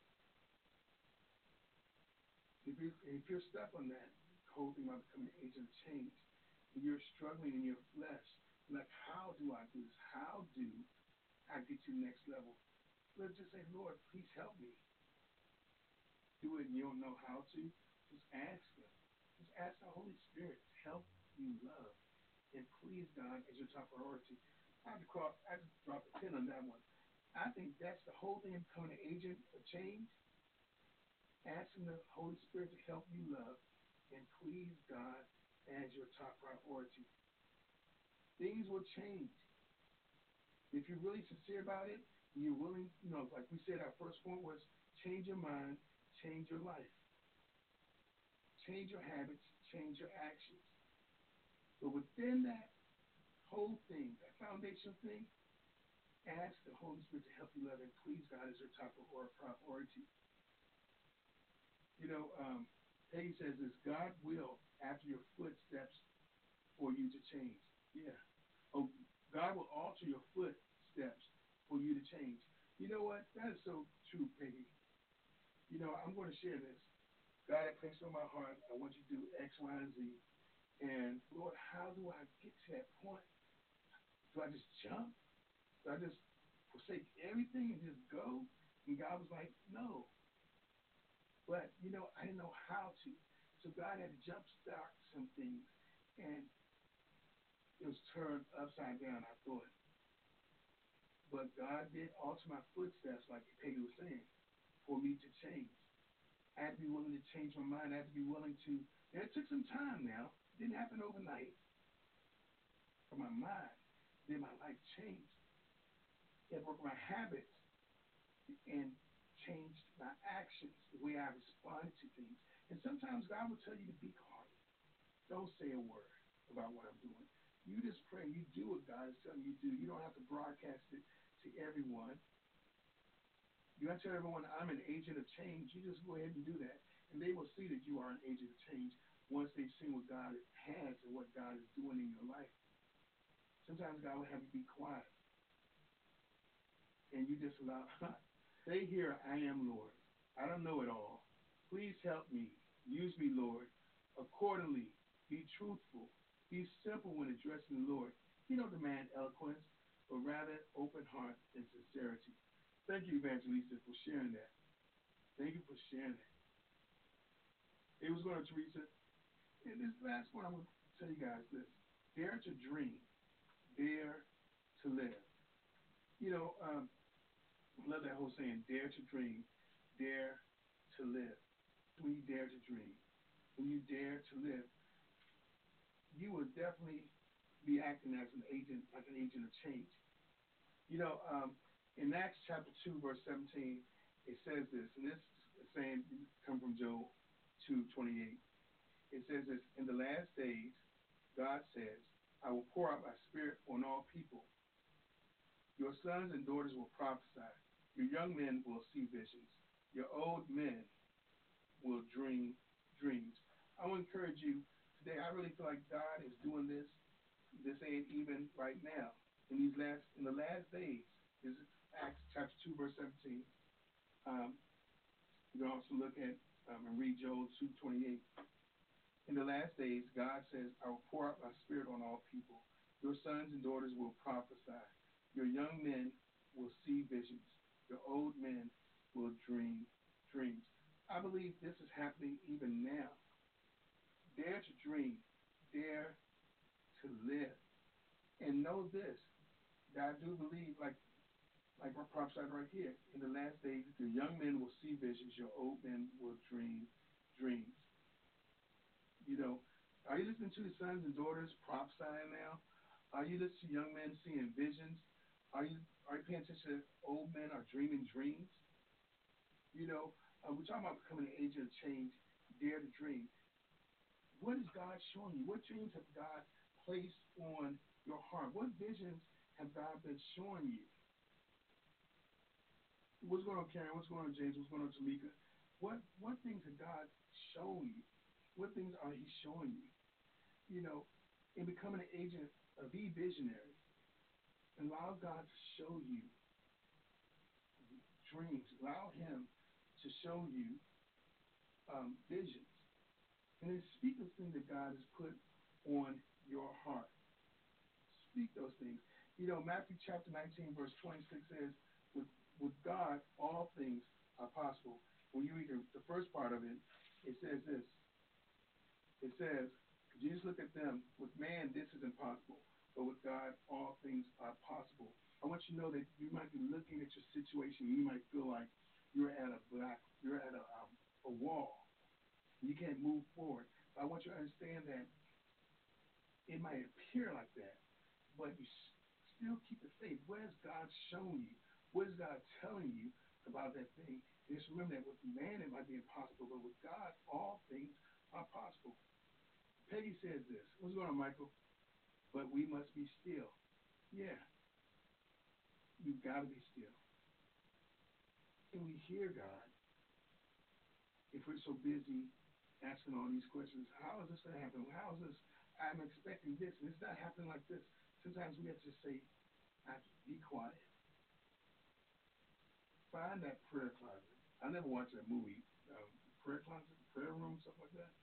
If you're stuck on that whole thing about becoming an agent of change, and you're struggling in your flesh, like, how do I do this? How do I get to the next level? Let's just say, Lord, please help me. Do it and you don't know how to, just ask him. Just ask the Holy Spirit to help you love. And please, God, as your top priority. I had to drop a pin on that one. I think that's the whole thing of becoming an agent of change. Asking the Holy Spirit to help you love. And please, God, as your top priority. Things will change. If you're really sincere about it, you're willing, like we said, our first point was change your mind, change your life. Change your habits, change your actions. But within that whole thing, that foundational thing, ask the Holy Spirit to help you love, and please, God, is your top priority. Peggy says this, God will, after your footsteps, for you to change. Yeah. Oh, God will alter your footsteps for you to change. You know what? That is so true, Peggy. I'm going to share this. God had placed on my heart, I want you to do X, Y, and Z. And Lord, how do I get to that point? Do I just jump? Do I just forsake everything and just go? And God was like, no. But, I didn't know how to. So God had to jumpstart some things. And it was turned upside down, I thought. But God did alter my footsteps, like Peggy was saying, for me to change. I had to be willing to change my mind. I had to be willing to. And it took some time now. It didn't happen overnight. For my mind, then my life changed. It worked my habits and changed my actions, the way I responded to things. And sometimes God will tell you to be quiet. Don't say a word about what I'm doing. You just pray. You do what God is telling you to do. You don't have to broadcast it to everyone. You have to tell everyone, I'm an agent of change. You just go ahead and do that. And they will see that you are an agent of change once they've seen what God has and what God is doing in your life. Sometimes God will have you be quiet. And you just allow, stay here, I am Lord. I don't know it all. Please help me. Use me, Lord. Accordingly, be truthful. Be simple when addressing the Lord. You don't demand eloquence, but rather open heart and sincerity. Thank you, Evangelista, for sharing that. Thank you for sharing that. It was going to Teresa. And this last one, I'm going to tell you guys this. Dare to dream. Dare to live. I love that whole saying, dare to dream. Dare to live. When you dare to dream, when you dare to live, you will definitely be acting as an agent, like an agent of change. In Acts chapter 2, verse 17, it says this, and this is saying, come from Joel 2:28. It says this, in the last days, God says, I will pour out my spirit on all people. Your sons and daughters will prophesy. Your young men will see visions. Your old men will dream dreams. I want to encourage you today. I really feel like God is doing this. This ain't even right now. In the last days, this is Acts chapter 2, verse 17. You can also look at and read Joel 2:28. In the last days, God says, I will pour out my spirit on all people. Your sons and daughters will prophesy. Your young men will see visions. Your old men will dream dreams. I believe this is happening even now. Dare to dream, dare to live. And know this, that I do believe, like my prophesied right here, in the last days, the young men will see visions, your old men will dream dreams. You know, are you listening to your sons and daughters prophesying now? Are you listening to young men seeing visions? Are you paying attention to old men are dreaming dreams? You know, we're talking about becoming an agent of change. Dare to dream. What is God showing you? What dreams have God placed on your heart? What visions have God been showing you? What's going on, Karen? What's going on, James? What's going on, Tamika? What things have God shown you? What things are He showing you? You know, in becoming an agent, be visionary. Allow God to show you dreams. Allow Him to show you visions. And then speak those things that God has put on your heart. Speak those things. You know, Matthew chapter 19, verse 26 says, with God, all things are possible. When you read the first part of it, it says this. It says, Jesus looked at them, with man, this is impossible. But with God, all things are possible. I want you to know that you might be looking at your situation. You might feel like you're at a wall. You can't move forward. But I want you to understand that it might appear like that, but you still keep the faith. What has God shown you? What is God telling you about that thing? And just remember that with man it might be impossible, but with God all things are possible. Peggy says this. What's going on, Michael? But we must be still. Yeah, we've got to be still. And we hear God. If we're so busy asking all these questions, how is this going to happen? How is this? I'm expecting this, and it's not happening like this. Sometimes we have to say, I have to be quiet. Find that prayer closet. I never watched that movie, prayer closet, prayer room, stuff like that.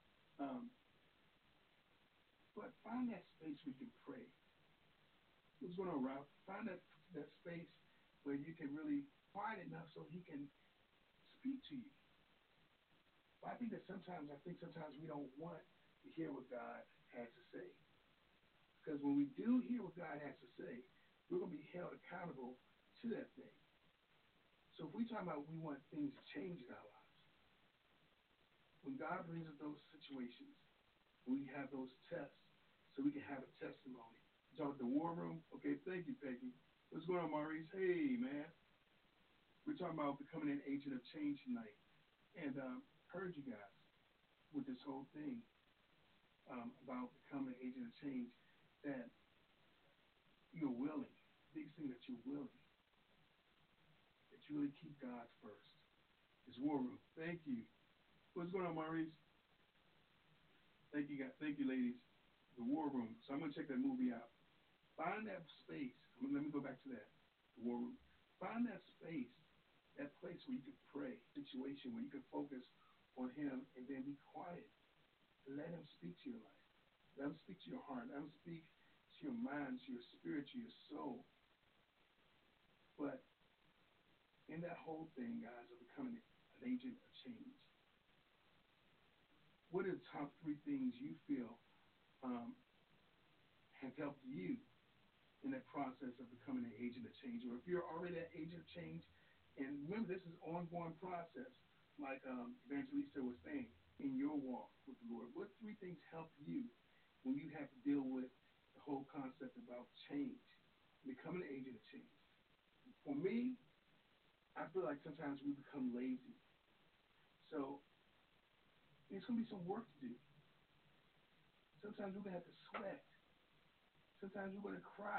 But find that space where you can pray. What's going on, Ralph? Find that space where you can really quiet enough so He can speak to you. But I think sometimes we don't want to hear what God has to say. Because when we do hear what God has to say, we're going to be held accountable to that thing. So if we talk about we want things to change in our lives, when God brings us those situations, we have those tests, so we can have a testimony. You talk about the war room? Okay, thank you, Peggy. What's going on, Maurice? Hey, man. We're talking about becoming an agent of change tonight. And heard you guys with this whole thing about becoming an agent of change, that you're willing, biggest thing that you're willing, that you really keep God first. It's war room. Thank you. What's going on, Maurice? Thank you, guys. Thank you, ladies. The war room. So I'm going to check that movie out. Find that space. Let me go back to that. The war room. Find that space, that place where you can pray, situation where you can focus on Him and then be quiet. Let Him speak to your life. Let Him speak to your heart. Let Him speak to your mind, to your spirit, to your soul. But in that whole thing, guys, of becoming an agent of change, what are the top 3 things you feel have helped you in that process of becoming an agent of change? Or if you're already an agent of change, and remember, this is an ongoing process, like Evangelista was saying, in your walk with the Lord. What 3 things help you when you have to deal with the whole concept about change, becoming an agent of change? For me, I feel like sometimes we become lazy. So there's going to be some work to do. Sometimes we're going to have to sweat. Sometimes we're going to cry.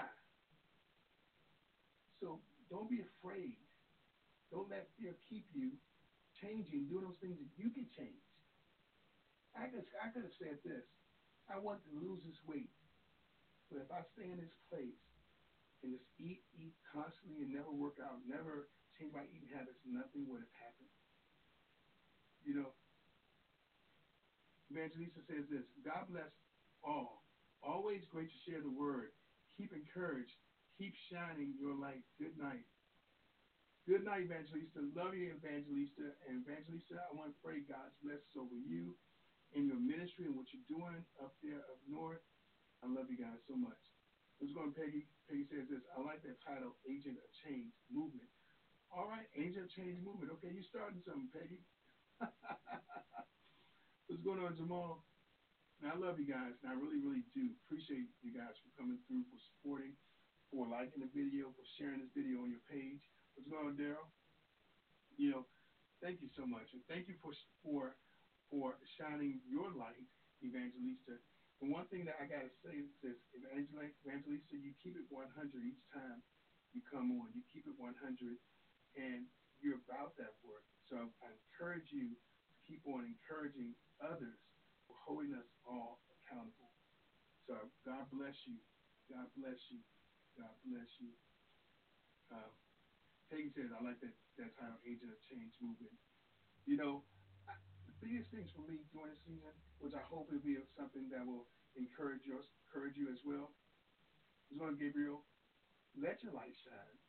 So don't be afraid. Don't let fear keep you changing, doing those things that you can change. I could have said this. I want to lose this weight. But if I stay in this place and just eat constantly and never work out, never change my eating habits, nothing would have happened. You know, Evangelista says this: God bless all. Always great to share the word. Keep encouraged. Keep shining your light. Good night. Good night, Evangelista. Love you, Evangelista. And Evangelista, I want to pray God's blessings over you in your ministry and what you're doing up there up north. I love you guys so much. Let's go on, Peggy. Peggy says this. I like that title, Agent of Change Movement. All right, Agent of Change Movement. Okay, you're starting something, Peggy. What's going on, Jamal? And I love you guys, and I really, really do appreciate you guys for coming through, for supporting, for liking the video, for sharing this video on your page. What's going on, Daryl? You know, thank you so much, and thank you for shining your light, Evangelista. And one thing that I gotta say is this, Evangelista, you keep it 100 each time you come on. You keep it 100, and you're about that work. So I encourage you to keep on encouraging others, holding us all accountable. So God bless you. God bless you. God bless you. Peggy says, I like that title, Agent of Change Movement. You know, the biggest things for me during the season, which I hope will be something that will encourage you as well, is going, Gabriel, let your light shine.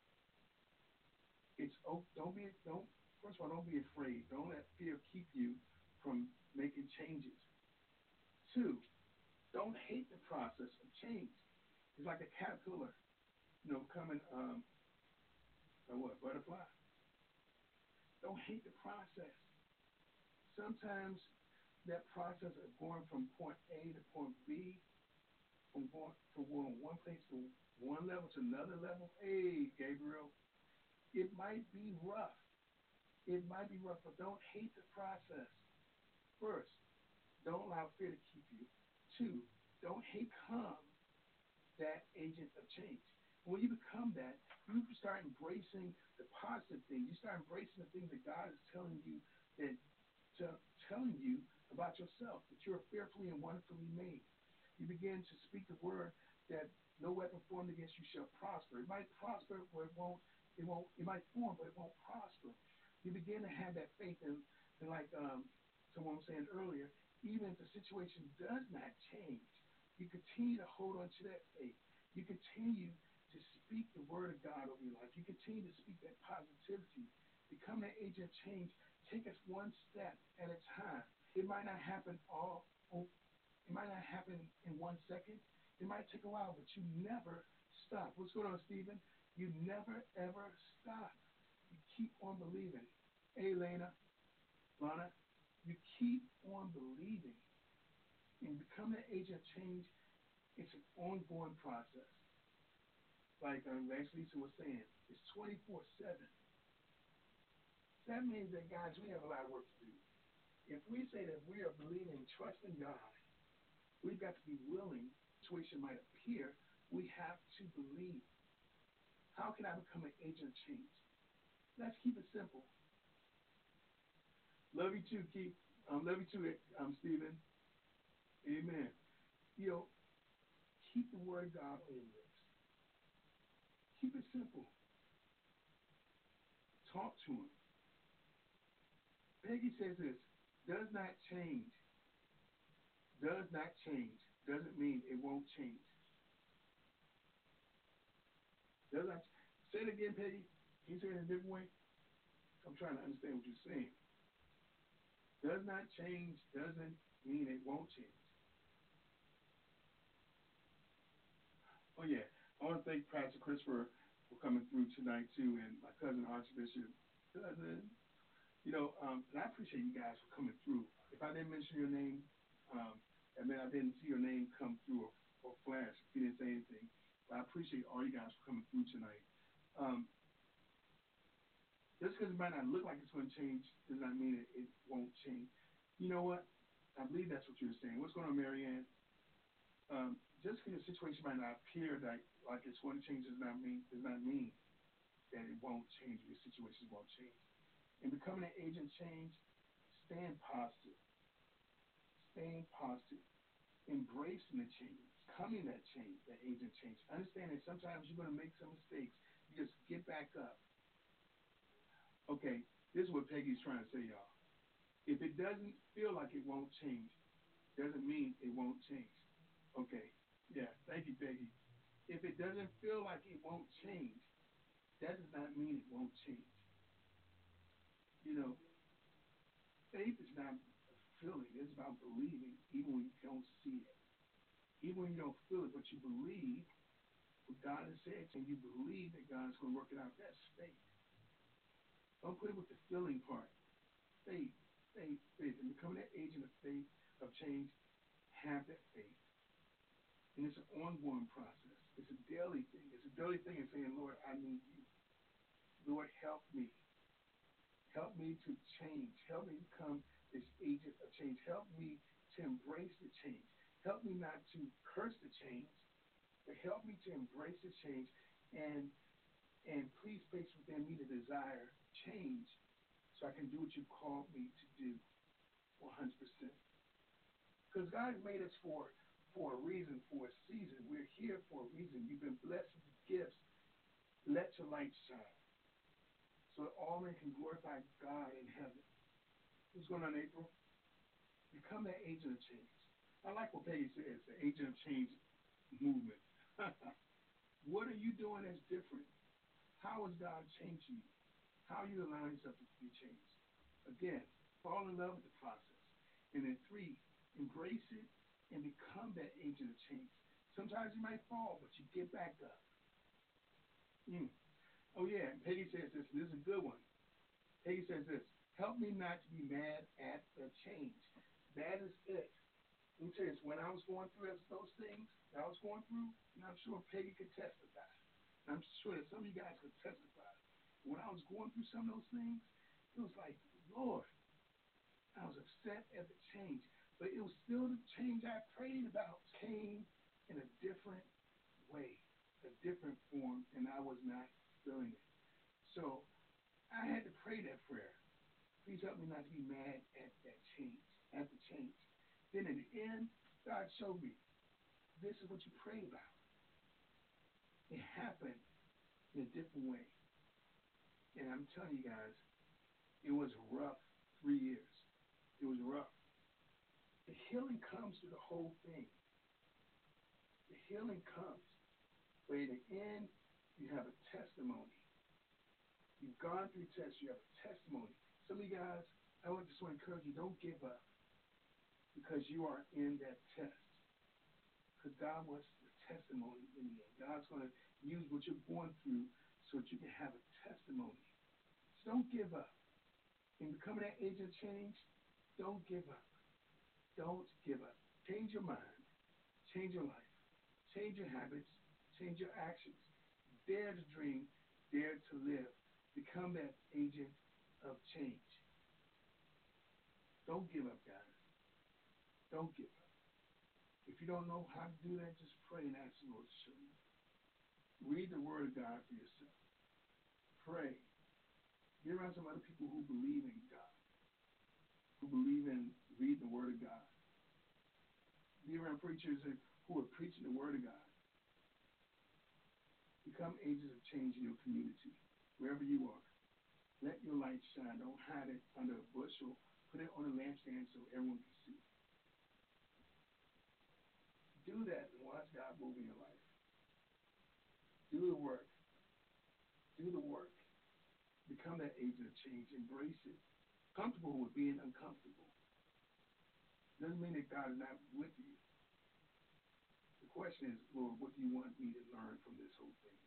First of all, don't be afraid. Don't let fear keep you from making changes. 2, don't hate the process of change. It's like a caterpillar, coming, butterfly. Don't hate the process. Sometimes that process of going from point A to point B, from going one place to one level to another level, hey, Gabriel, it might be rough. It might be rough, but don't hate the process. First, don't allow fear to keep you. 2, don't become that agent of change. When you become that, you start embracing the positive things. You start embracing the things that God is telling you about yourself, that you're fearfully and wonderfully made. You begin to speak the word that no weapon formed against you shall prosper. It might prosper, but it won't. It might form, but it won't prosper. You begin to have that faith, and like someone was saying earlier, even if the situation does not change, you continue to hold on to that faith. You continue to speak the word of God over your life. You continue to speak that positivity. Become that agent of change. Take us one step at a time. It might not happen in 1 second. It might take a while, but you never stop. What's going on, Stephen? You never, ever stop. You keep on believing. Hey, Lana, you keep on believing. And become an agent of change. It's an ongoing process. Like Evangelista was saying, it's 24/7. That means that, guys, we have a lot of work to do. If we say that we are believing and trusting God, we've got to be willing. Situation might appear, we have to believe. How can I become an agent of change? Let's keep it simple. Love you too, Keith. Love you too, Stephen. Amen. Keep the word of God on your lips. Keep it simple. Talk to him. Peggy says this, does not change. Does not change. Doesn't mean it won't change. Does not. Say it again, Peggy. Can you say it in a different way? I'm trying to understand what you're saying. Does not change doesn't mean it won't change. Oh, yeah. I want to thank Pastor Christopher for coming through tonight, too, and my cousin, Archbishop. And I appreciate you guys for coming through. If I didn't mention your name, I didn't see your name come through or flash if you didn't say anything. But I appreciate all you guys for coming through tonight. Just because it might not look like it's going to change does not mean it won't change. You know what? I believe that's what you're saying. What's going on, Marianne? Just because your situation might not appear like it's going to change does not mean that it won't change. Your situation won't change. In becoming an agent change, stand positive. Staying positive. Embracing the change. Becoming that change, that agent change. Understand that sometimes you're going to make some mistakes. You just get back up. Okay, this is what Peggy's trying to say, y'all. If it doesn't feel like it won't change, doesn't mean it won't change. Okay, yeah, thank you, Peggy. If it doesn't feel like it won't change, that does not mean it won't change. You know, faith is not a feeling. It's about believing even when you don't see it. Even when you don't feel it, but you believe what God has said, and you believe that God's going to work it out. That's faith. Don't put it with the feeling part. Faith, faith, faith. And becoming that agent of faith, of change, have that faith. And it's an ongoing process. It's a daily thing. It's a daily thing of saying, Lord, I need you. Lord, help me. Help me to change. Help me become this agent of change. Help me to embrace the change. Help me not to curse the change, but help me to embrace the change and please place within me the desire change so I can do what you called me to do 100%. Because God made us for a reason, for a season. We're here for a reason. You've been blessed with gifts. Let your light shine so that all men can glorify God in heaven. What's going on, April? Become that agent of change. I like what Peggy says, the agent of change movement. What are you doing that's different? How is God changing you? How are you allowing yourself to be changed? Again, fall in love with the process. And then 3, embrace it and become that agent of change. Sometimes you might fall, but you get back up. Oh, yeah, and Peggy says this, and this is a good one. Peggy says this, help me not to be mad at the change. That is it. Let me tell you this, when I was going through those things that I was going through, and I'm sure Peggy could testify, and I'm sure that some of you guys could testify, when I was going through some of those things, it was like, Lord, I was upset at the change. But it was still the change I prayed about came in a different way, a different form, and I was not feeling it. So I had to pray that prayer. Please help me not to be mad at that change, at the change. Then in the end, God showed me, this is what you prayed about. It happened in a different way. And I'm telling you guys, it was rough 3 years. It was rough. The healing comes through the whole thing. The healing comes. But in the end, you have a testimony. You've gone through tests. You have a testimony. Some of you guys, I just want to encourage you, don't give up because you are in that test. Because God wants the testimony in the end. God's going to use what you're going through so that you can have a testimony. So don't give up. In becoming that agent of change, don't give up. Don't give up. Change your mind. Change your life. Change your habits. Change your actions. Dare to dream. Dare to live. Become that agent of change. Don't give up, guys. Don't give up. If you don't know how to do that, just pray and ask the Lord to show you. Read the Word of God for yourself. Pray. Get around some other people who believe in God, who believe in read the Word of God. Be around preachers who are preaching the Word of God. Become agents of change in your community, wherever you are. Let your light shine. Don't hide it under a bushel. Put it on a lampstand so everyone can see. Do that and watch God move in your life. Do the work. Do the work. Become that agent of change. Embrace it. Comfortable with being uncomfortable. Doesn't mean that God is not with you. The question is, Lord, what do you want me to learn from this whole thing?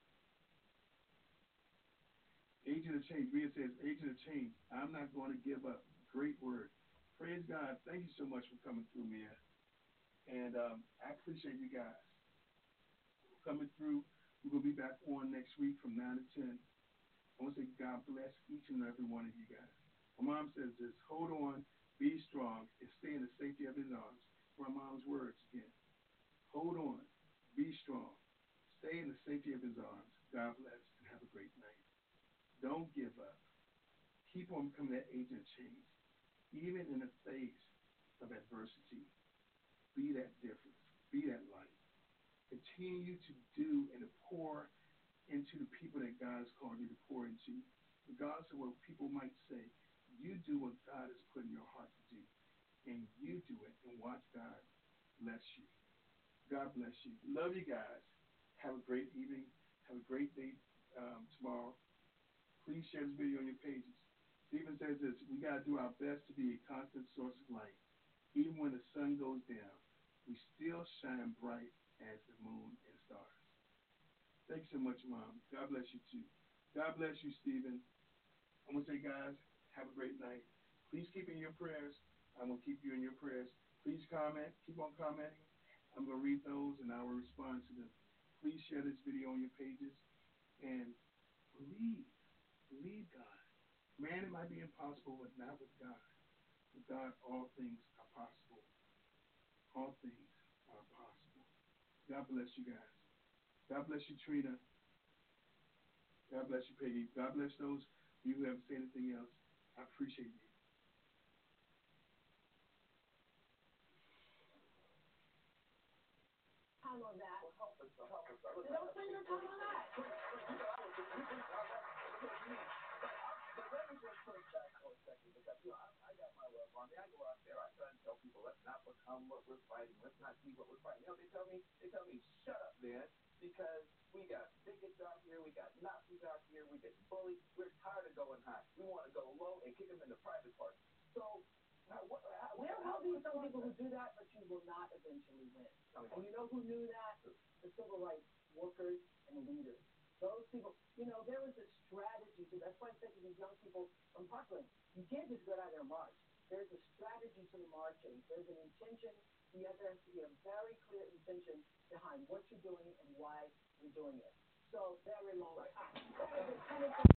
Agent of change. Mia says, agent of change. I'm not going to give up. Great word. Praise God. Thank you so much for coming through, Mia. And I appreciate you guys coming through. We're going to be back on next week from 9 to 10. I want to say God bless each and every one of you guys. My mom says this, hold on, be strong, and stay in the safety of his arms. My mom's words again. Hold on, be strong, stay in the safety of his arms. God bless, and have a great night. Don't give up. Keep on becoming that agent of change. Even in the face of adversity, be that difference, be that light. Continue to do and to pour into the people that God has called you to pour into. Regardless of what people might say, you do what God has put in your heart to do. And you do it and watch God bless you. God bless you. Love you guys. Have a great evening. Have a great day tomorrow. Please share this video on your pages. Stephen says this, we got to do our best to be a constant source of light. Even when the sun goes down, we still shine bright as the moon and stars. Thanks so much, Mom. God bless you, too. God bless you, Stephen. I'm going to say, guys, have a great night. Please keep in your prayers. I'm going to keep you in your prayers. Please comment. Keep on commenting. I'm going to read those, and I will respond to them. Please share this video on your pages. And believe. Believe God. Man, it might be impossible, but not with God. With God, all things are possible. All things are possible. God bless you guys. God bless you, Trina. God bless you, Peggy. God bless those of you who haven't said anything else. I appreciate you. Time on that. Well, help us. Don't spend your time on that. But let me just push back for a second because I got my love on me. I go out there, I try and tell people, let's not become what we're fighting. Let's not be what we're fighting. They tell me, shut up, man, because we got bigots out here, we got Nazis out here, we get bullied. We're tired of going high. We want to go low and kick them in the private parts. So there will be some people who do that, but you will not eventually win. And you know who knew that? The civil rights workers and leaders. Those people, there was a strategy to that's why I said to these young people from Parkland, you can't just go out there and march. There's a strategy to the marching. There's an intention. There has to be a very clear intention behind what you're doing and why you're doing it. So very long time.